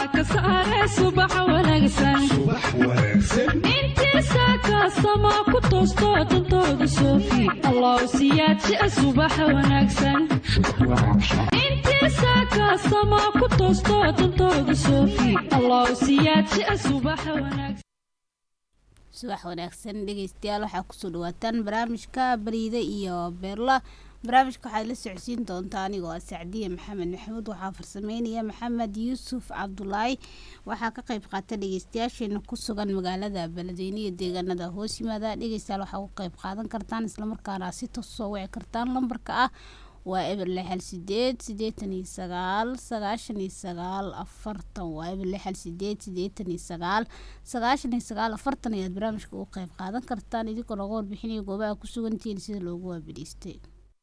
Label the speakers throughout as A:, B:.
A: ka saare subax wanaagsan intii saaka sama ku toosto dantooda soofi allah siyaadsi subax wanaagsan intii saaka sama ku toosto dantooda soofi allah siyaadsi subax wanaagsan
B: subax wanaagsan dhageystayaal waxaa ku soo dhawaataan barnaamijka bariida iyo beerla barnaamijka waxaad la socodsiin doontaa anigoo Sacdiye Maxamed Maxamuud waxaa farsameynaya Maxamed Yuusuf Cabdullaahi waxaa ka qayb qaata dhageystayaasheena ku sugan magaalada Beledweyne iyo deegaanada hoos yimaada dhageystayaal waxaa ku qayb qaadan kartaan isla markaana si toos soo wici kartaan lambarka ah waa eber 689 waa eber 689 ayaad barnaamijka ugu qayb qaadan kartaan idinkoo nooga warbixinaya goobaha ku sugantihiin sida loogu waabadhiistay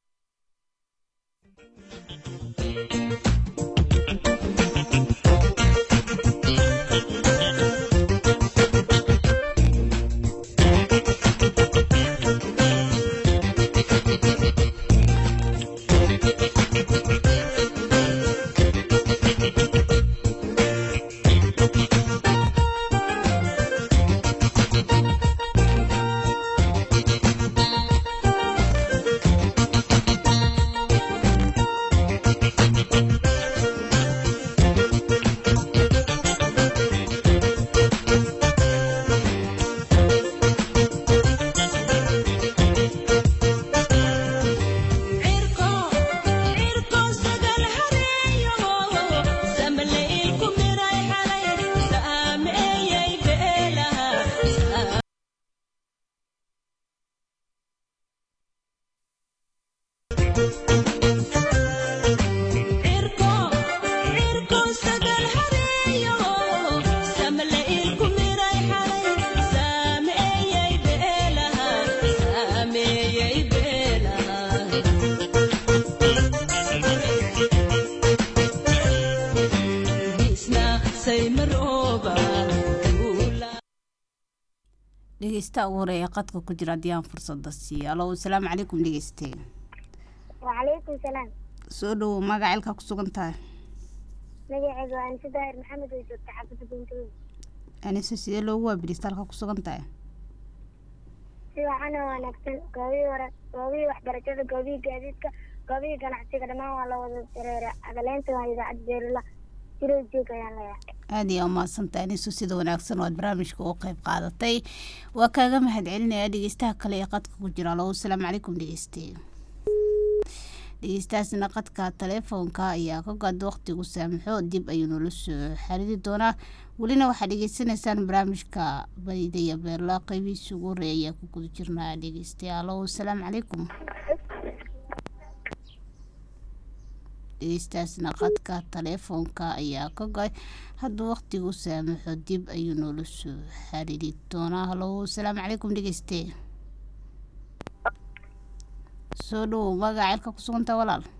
B: dhegeysta ugu horeeya qadka ku jira diyaan fursada siiyo alo assalaamu calaykum dhegeyste
C: وعليكم السلام
B: soo dhow magacayga ku sugan tahay
C: magacayga waa Anisa Daahir Maxamed oo joogta xaafadda Buntooyin
B: Anisa sidee loogu waabadhiistaa ku sugan tahay
C: si waxana wanaagsan goobii waxbarashada goobii gaadiidka goobii ganacsiga dhammaan waa la wada dareera adaleynta waa idaacad beerla jiroo joog ayaan leeyahay
B: aad iyo maasantahay Anisa sida wanaagsan oo barnaamijka ugu qayb qaadatay waa kaaga mahadcelinayaa dhegeystaha kale ee qadka ku jira alo assalaamu calaykum dhegeyste dhegeystaasna qadka telefoonka ayaa ka gaad waqtigu saamaxo dib ayuu nala soo xiriiri doonaa welina waxaad dhegeysanaysaan barnaamijka bariida iyo beerla qaybihiisa ugu horeeya ayaa ku guda jirnaa dhegeystayaal assalaamu calaykum dhegeystaasna qadka telefoonka ayaa ka gaad hadda waqtigu saamaxo dib ayuu nala soo xiriiri doonaa halo assalaamu calaykum dhegeyste soo dhow magacayga ku sugan tahay walaal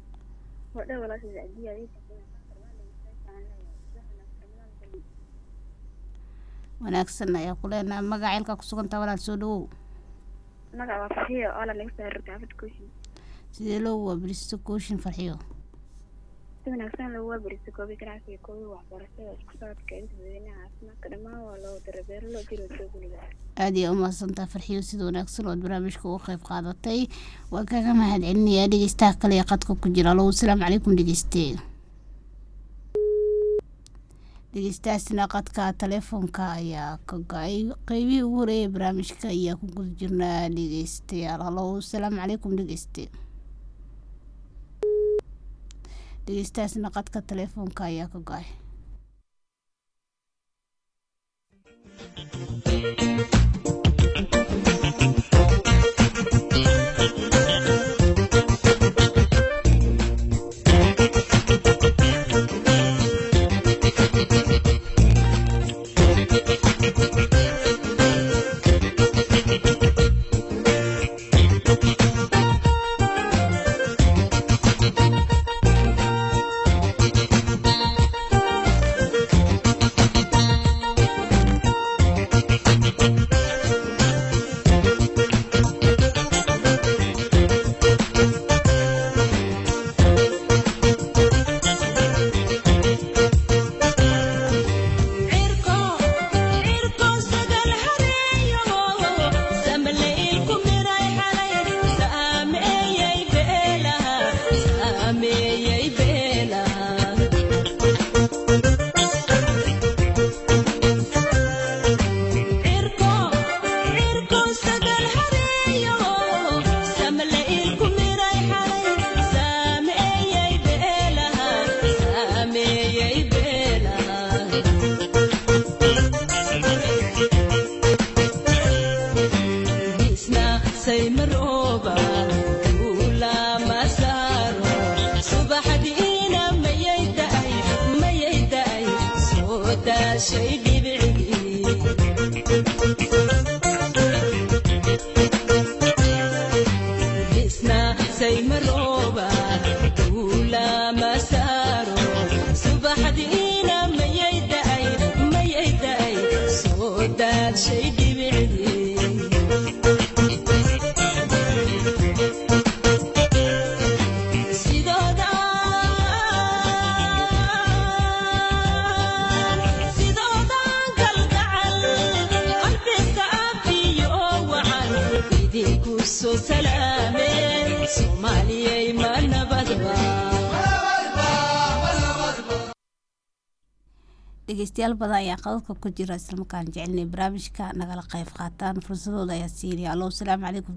B: wanaagsan ayaa ku leenahay magacayga ku sugan tahay walaal soo dhow
C: magaca waa Farxiyo oo la leeyahay xaafadda Kooshin
B: sidee loo waabaristo Kooshin Farxiyo
C: si wanaagsan loo waabaristo goobii ganacsiga goobii waxbarashada isku socodka inta dadweynaha caafimaadka dhammaan waa loo dareero loo jiro joogniga
B: aad iyo maasantahay Farxiyo sida wanaagsan oo barnaamijka ugu qayb qaadatay waa kaaga mahadcelinayaa dhegeystaha kale ee qadka ku jira alo assalaamu calaykum dhegeyste dhegeystaasna qadka telefoonka ayaa ka gaay qaybihii ugu horeeyay barnaamijka ayaa ku guda jirnaa dhegeystayaal alo assalaamu calaykum dhegeyste dhegeystaasna qadka telefoonka ayaa ka gaay
D: daashay dhibicii isna saymarooba duula masaaro subaxdiina mayay da'ay soo daashay dhibicii soo salaameen Soomaaliyay ma nabadba
B: dhegeystayaal badan ayaa qadadka ku jira isla markaan jecelnay barnaamijka nagala qayb qaataan fursadooda ayaa siinaya allo salaamu calaykum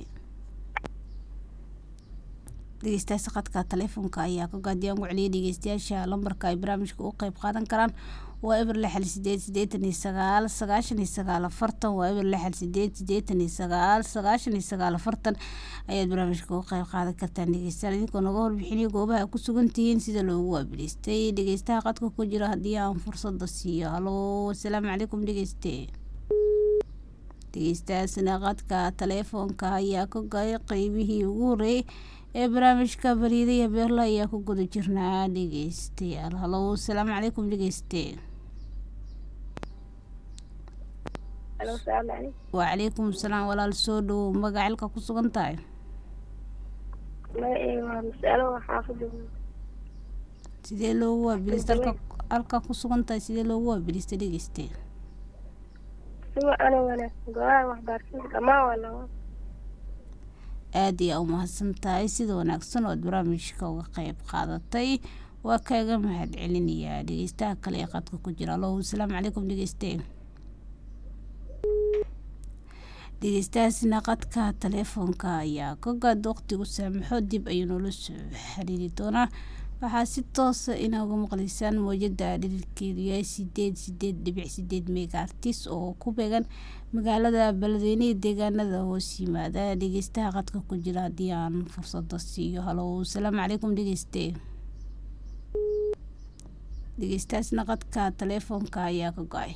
B: dhegeystayaasha qadka taleefonka ayaa ka gaadiyaan ku celiyay dhegeystayaasha lambarka ay barnaamijka u qayb qaadan karaan waa eber 689 waa eber 689 ayaad barnaamijka u qayb qaadan kartaan dhegeystayaal idinkoo naga warbixinaya goobaha ku sugan tihiin sida loogu waabiristay dhegeystaha qadka ku jira haddii aan fursada siiyo halo asalaamu calaykum dhegeystayaasna qadka taleefonka ayaa ka gaay qeybihii ugu horeeyay ee barnaamijka bariida iyo beerla ayaa ku guda jirnaa dhegeystayaal halo asalaamu calaykum وعليكم السلام ولا السودو مقعلك كسوغن تاي sidee loogu waabirista halka ku sugan tahay sidee loogu waabirista dhegeyste aad iyo u mahadsan tahay sida wanaagsan oo barnaamijka uga qayb qaadatay waa kaaga mahad celinayaa dhegeystaha kale ee qadka ku jira allo asalaamu calaykum dhegeystayaasna qadka taleefonka ayaa ka gaad waqtigu saamaxo dib ayuu noola soo xiriiri doonaa waxaa si toosa inooga maqlaysaan mowjada dhirkeedu yahay 8 megahertz oo ku beegan magaalada Beledweyne deegaanada hoos yimaada dhegeystaha qadka ku jira haddii aan fursada siiyo halo asalaamu calaykum dhegeystayaasna qadka taleefonka ayaa ka go'ay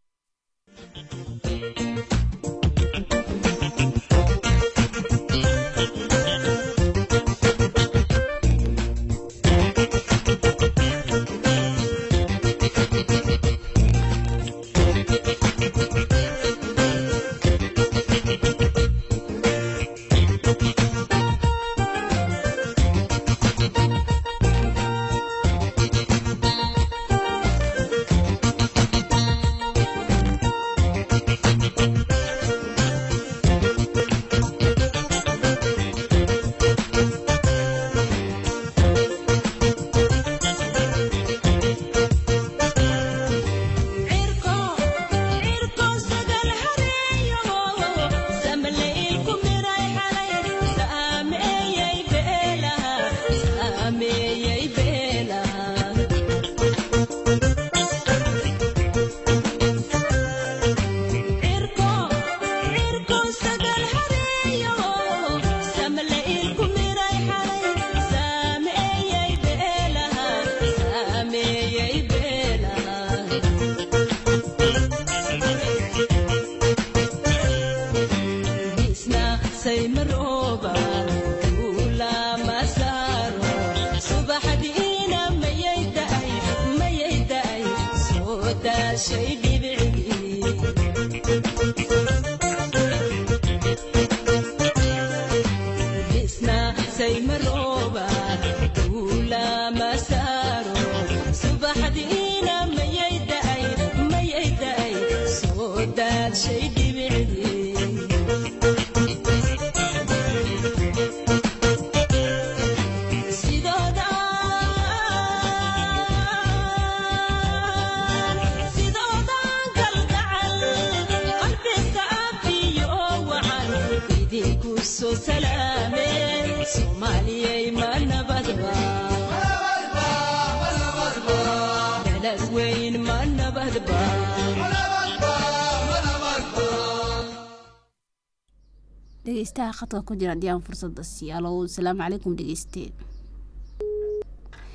B: dhegeystaha khadka ku jira haddii aan fursada siiyo allo asalaamu calaykum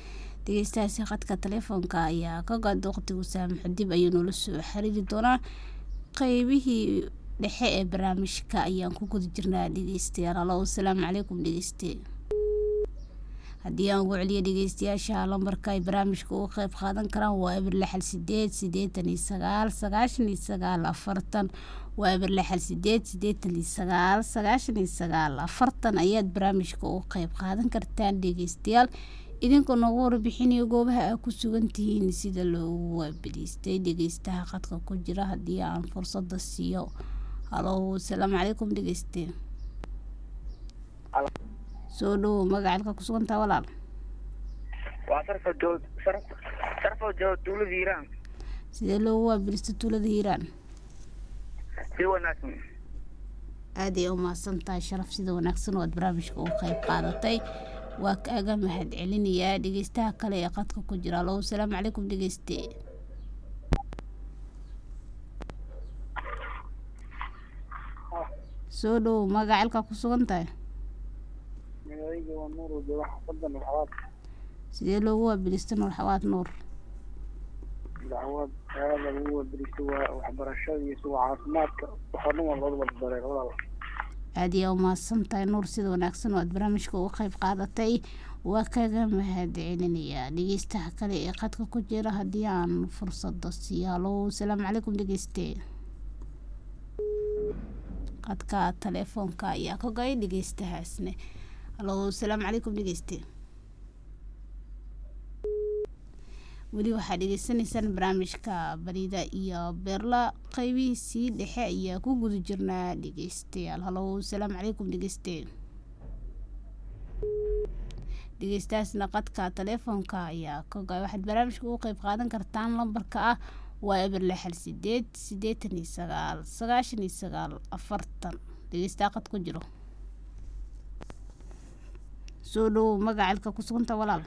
B: dhegeystayaasha khadka taleefonka ayaa ka gaad waqtigu saamaxo dib ayuu noola soo xiriiri doonaa qaybihii dhexe ee barnaamijka ayaan ku guda jirnaa dhegeystayaal. Halo, asalaamu calaykum dhegeyste. haddii aan ugu celiyo dhegeystayaasha lambarka ay barnaamijka uga qayb qaadan karaan waa eber 689 waa eber 689 ayaad barnaamijka uga qayb qaadan kartaan dhegeystayaal, idinkoo noogu warbixinayo goobaha aad ku sugan tihiin sida loogu waabariistay dhegeystaha khadka ku jira haddii aan fursada siiyo. halo, asalaamu calaykum dhegeyste. soo dhowo magacalka ku sugantaa walaal.
E: waa sarfa joog tuulada hiiraan.
B: sidee loogu waabariistay tuulada hiiraan?
E: si wanaagsan.
B: aad ay u mahadsantahay sharaf, sida wanaagsan oo aad barnaamijka uga qayb qaadatay. waa kaaga mahad celinayaa dhegeystaha kale ee khadka ku jira. halo, asalaamu calaykum dhegeyste. soo dhowo magacalka ku sugan tahay. sidee loogu waabariistay nuur xawaad nuur?
E: dacwad aada lagu waabariistay waa waxbarashada iyo suga caafimaadka waxaa dhan waa looda barbareen walaal.
B: aad ayaa u mahadsantahay nuur, sida wanaagsan oo aad barnaamijka uga qayb qaadatay. waa kaga mahad celinayaa dhegeystaha kale ee khadka ku jira haddii aan fursada siiyo. halo, asalaamu calaykum dhegeyste. khadka taleefoonka ayaa ka go'ay dhegeystahaasne. halo, asalaamu calaykum dhegeyste. weli waxaa dhegeysanaysaan barnaamijka barida iyo beerla qaybihiisii dhexe ayaa ku guda jirnaa dhegeystayaal. halo, asalaamu calaykum dhegeyste. dhegeystayaasna khadka taleefoonka ayaa ka go'ay. waxaad barnaamijka uga qayb qaadan kartaan lambarka ah waa eber 689 dhegeystaha khad ku jiro. soo dhowo magacalka ku suganta walaal.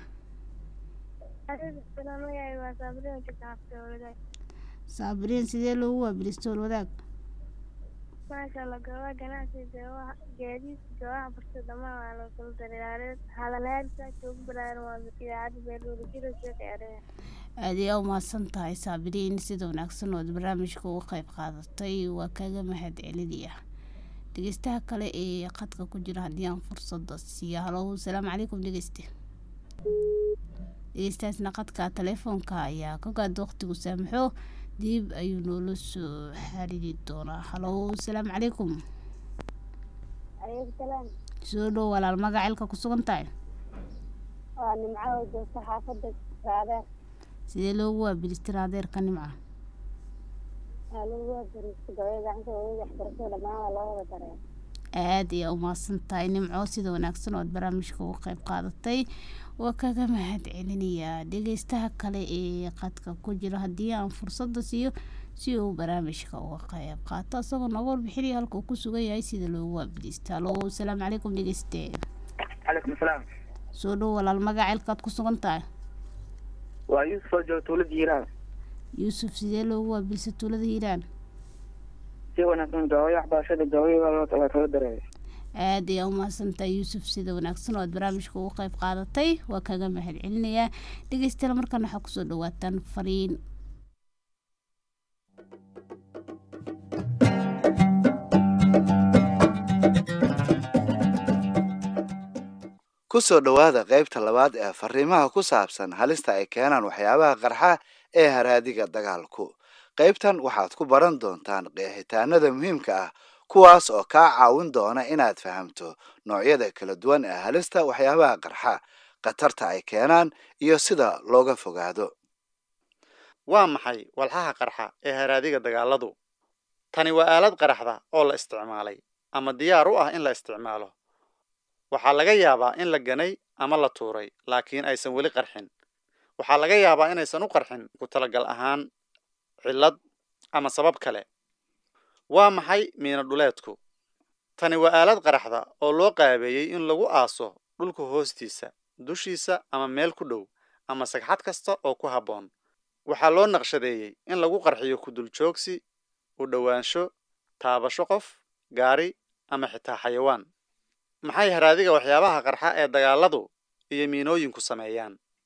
B: saabiriin, sidee loogu waabariistay wadaag?
C: maasha Allah, goobaha ganacsiga, goobaha gaadiidka, goobaha barashada dhammaan waa loo kala dareeray. halanaadka ugu balaaran waa idaacadda beerlooda jiro sheekay areen.
B: aad ayaa u mahadsantahay saabiriin, sida wanaagsan oo aad barnaamijka uga qayb qaadatay. waa kaaga mahad celinayaa dhegeystaha kale ee khadka ku jira haddii aan fursada siiyo. halo, asalaamu calaykum dhegeyste. dhegeystayaasna khadka taleefoonka ayaa ka gaad waqtigu saamaxo dib ayuu noola soo xiriiri doonaa. halo, asalaamu calaykum.
C: alaykum salaam.
B: soo dhow walaal magacalka ku sugan tahay.
C: waa nimco oo joogta xaafadda raadeer.
B: sidee loogu waabariistay raadeerka nimca?
C: waa lagu waabariistay goobaha gacanta waaweyn waxbarashada dhammaan waa loo wada dareeray.
B: aad ayaa u mahadsantahay nimco, sida wanaagsan oo aad barnaamijka uga qayb qaadatay. waa kaga mahad celinayaa dhegeystaha kale ee khadka ku jira haddii aan fursada siiyo si uu barnaamijka uga qayb qaato isagoo nooga warbixinaya halka uu ku sugan yahay sida loogu waabariistay. halo, asalaamu calaykum dhegeyste.
E: calaykum salaam.
B: soo dhow walaal magacalkaad ku sugan tahay.
E: waa yuusuf oo jooga tuulada hiiraan.
B: yuusuf, sidee loogu waabariistay tuulada hiiraan?
E: si wanaagsan. goobaha waxbarashada goobaha loo kala dareeray.
B: aad ayaa u mahadsantahay yuusuf, sida wanaagsan oo aad barnaamijka uga qayb qaadatay. waa kaga mahad celinayaa dhegeystayaal. markaan waxaa kusoo dhawaataan fariin.
F: kusoo dhowaada qaybta labaad ee fariimaha ku saabsan halista ay keenaan waxyaabaha qarxa ee haraadiga dagaalku. qaybtan waxaad ku baran doontaan qeexitaanada muhiimka ah kuwaas oo kaa caawin doona inaad fahamto noocyada kala duwan ee halista waxyaabaha qarxa, khatarta ay keenaan iyo sida looga fogaado.
G: waa maxay walxaha qarxa ee haraadiga dagaaladu? tani waa aalad qaraxda oo la isticmaalay ama diyaar u ah in la isticmaalo. waxaa laga yaabaa in la ganay ama la tuuray laakiin aysan weli qarxin. waxaa laga yaabaa inaysan u qarxin ku talagal ahaan, cillad ama sabab kale. waa maxay miino dhuleedku? tani waa aalad qaraxda oo loo qaabeeyey in lagu aaso dhulka hoostiisa, dushiisa ama meel ku dhow ama sagxad kasta oo ku habboon. waxaa loo naqshadeeyey in lagu qarxiyo ku dul joogsi, u dhowaansho, taabasho qof, gaari ama xitaa xayawaan. maxay haraadiga waxyaabaha qarxa ee dagaaladu iyo miinooyinku sameeyaan?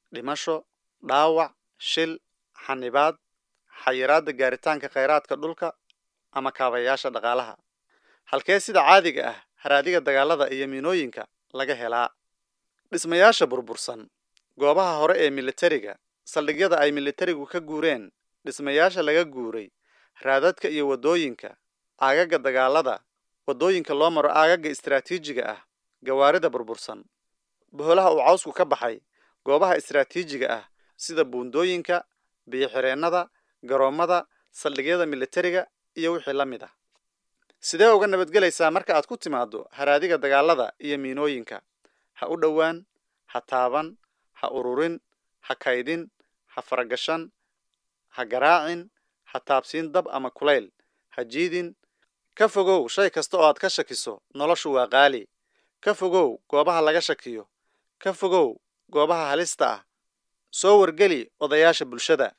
G: dhimasho, dhaawac, shil, xanibaad, xayiraadda gaaritaanka kheyraadka dhulka ama kaabayaasha dhaqaalaha. halkee sida caadiga ah haraadiga dagaalada iyo miinooyinka laga helaa? dhismayaasha burbursan, goobaha hore ee militariga, saldhigyada ay militarigu ka guureen, dhismayaasha laga guuray, raadadka iyo wadooyinka, aagaga dagaalada, wadooyinka loo maro aagaga istiraatiijiga ah, gawaarida burbursan, boholaha uu cawsku ka baxay, goobaha istiraatiijiga ah sida buundooyinka, biyo-xireennada, garoomada, saldhigyada militariga iyo wixii la mid ah. sidee uga nabadgelaysaa marka aad ku timaado haraadiga dagaalada iyo miinooyinka? ha u dhowaan, ha taaban, ha ururin, ha kaydin, ha faragashan, ha garaacin, ha taabsiin dab ama kulayl, ha jiidin. ka fogow shay kasta oo aad ka shakiso, noloshu waa qaali. ka fogow goobaha laga shakiyo. ka fogow goobaha halista ah. soo wargeli odayaasha bulshada.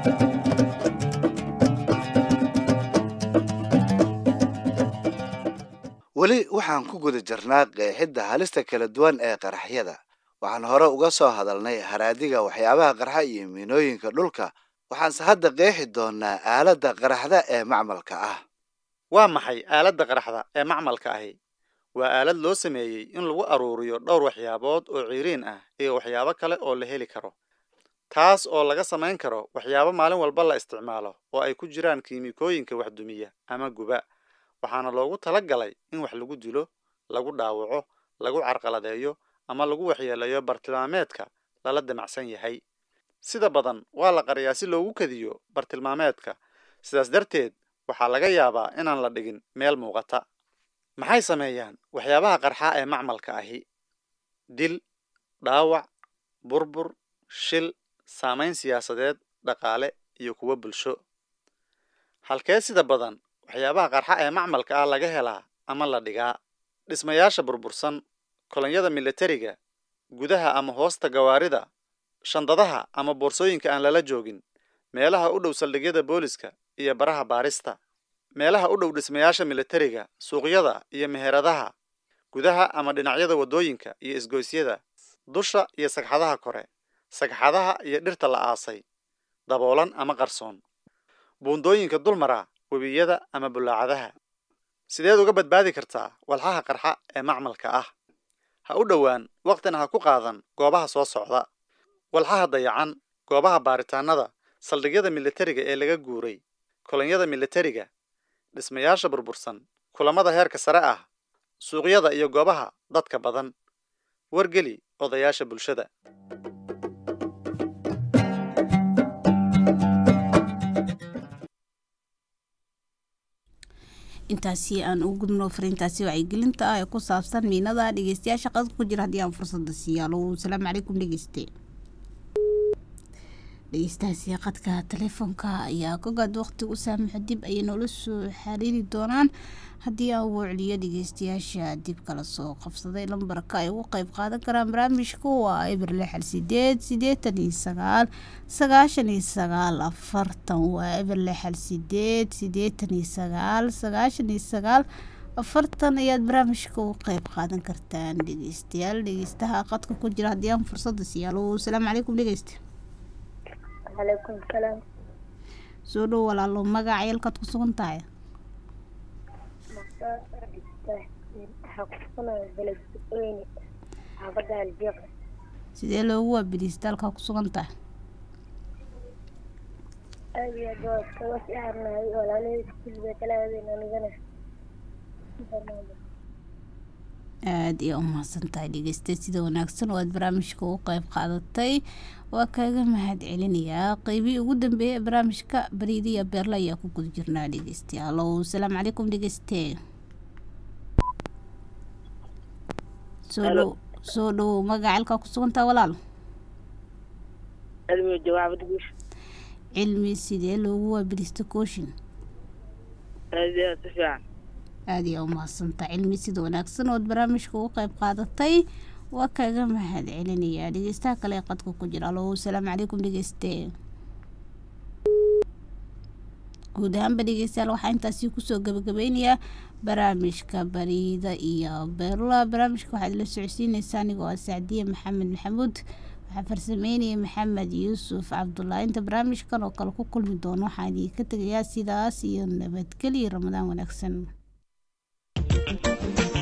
F: weli waxaan ku guda jirnaa qeexidda halista kala duwan ee qaraxyada. waxaan hore uga soo hadalnay haraadiga waxyaabaha qarxa iyo miinooyinka dhulka. waxaanse hadda qeexi doonaa aaladda qaraxda ee macmalka ah.
G: waa maxay aaladda qaraxda ee macmalka ahi? waa aalad loo sameeyey in lagu aruuriyo dhowr waxyaabood oo ciiriin ah iyo waxyaabo kale oo la heli karo, taas oo laga samayn karo waxyaabo maalin walba la isticmaalo oo ay ku jiraan kiimikooyinka wax dumiya ama guba. waxaana loogu talagalay in wax lagu dilo, lagu dhaawaco, lagu carqaladeeyo ama lagu waxyeeleeyo bartilmaameedka lala damacsan yahay. sida badan waa la qariyaa si loogu kadiyo bartilmaameedka, sidaas darteed waxaa laga yaabaa inaan la dhigin meel muuqata. maxay sameeyaan waxyaabaha qarxa ee macmalka ahi? dil, dhaawac, burbur, shil, saamayn siyaasadeed, dhaqaale iyo kuwo bulsho. halkee sida badan waxyaabaha qarxa ee macmalka ah laga helaa ama la dhigaa? dhismayaasha burbursan, kolonyada militariga, gudaha ama hoosta gawaarida, shandadaha ama boorsooyinka aan lala joogin, meelaha u dhow saldhigyada booliska iyo baraha baarista, meelaha u dhow dhismayaasha militariga, suuqyada iyo meheradaha, gudaha ama dhinacyada wadooyinka iyo isgoysyada, dusha iyo sagxadaha kore, sagxadaha iyo dhirta la aasay, daboolan ama qarsoon, buundooyinka dulmara, webiyada ama bulaacadaha. sideed uga badbaadi kartaa walxaha qarxa ee macmalka ah? ha u dhowaan, waqtina ha ku qaadan goobaha soo socda: walxaha dayacan, goobaha baaritaanada, saldhigyada militariga ee laga guuray, kolonyada militariga, dhismayaasha burbursan, kulamada heerka sare ah, suuqyada iyo goobaha dadka badan. wargeli odayaasha bulshada.
B: intaasi aan ugu gudno fariintaasi wacyigelinta ah ee ku saabsan miinada. dhegeystayaasha qadka ku jira haddii aan fursada siiyaalo. asalaamu calaykum dhegeyste. dhegeystahaasi qadka telefoonka ayaa ka gaad waqti u saamaxo, dib ayay noola soo xiriiri doonaan haddii aan ugu celiyo dhegeystayaasha dib kala soo qabsaday. lambarka ay ugu qayb qaadan karaan barnaamijka waa eber 68889 99 40. waa eber 68889 40 ayaad barnaamijka ugu qayb qaadan kartaan dhegeystayaal. dhegeystaha qadka ku jira haddii aan fursada siiyaalo. asalaamu calaykum dhegeyste.
C: calaykum salaam.
B: soo dhow walaalo, magaca yeelkaad ku sugan tahay? sidee loogu waabiriista halkaa ku sugan tahay?
C: aad iyo aad waa kaga fiicanahay walaalahey iskuulba kala aadeen anigana.
B: aad iyo umahadsan tahay dhegeyste, sida wanaagsan oo aad barnaamijka ugu qayb qaadatay. waa kaaga mahad celinayaa. qeybihii ugu dambeeyay barnaamijka bariidiya beerla ayaa ku guda jirnaa dhegeystayaal. asalaamu calaykum dhegeyste. soo dhow magaca halkaa ku sugantaa walaal?
H: cilmi jawaabad guush.
B: cilmi, sidee loogu waabirista kooshin?
H: aad iyo aad si fiican.
B: aad iyo umahadsantaa cilmi, sida wanaagsan ood barnaamijka ugu qayb qaadatay. waa kaaga mahad celinayaa. dhegeystaha kale ee qadka ku jira. asalaamu calaykum dhegeyste. guud ahaanba dhegeystayaal waxaa intaasi kusoo gabagabeynayaa barnaamijka bariida iyo beerla. barnaamijka waxaad la socodsiinaysaa anigoo ah Sacdiye Maxamed Maxamuud. waxaa farsameynaya maxamed yuusuf cabdullaahi. inta barnaamijkan oo kale ku kulmi doono waxaan idinka tegayaa sidaas iyo nabadgelyo ramadaan wanaagsan.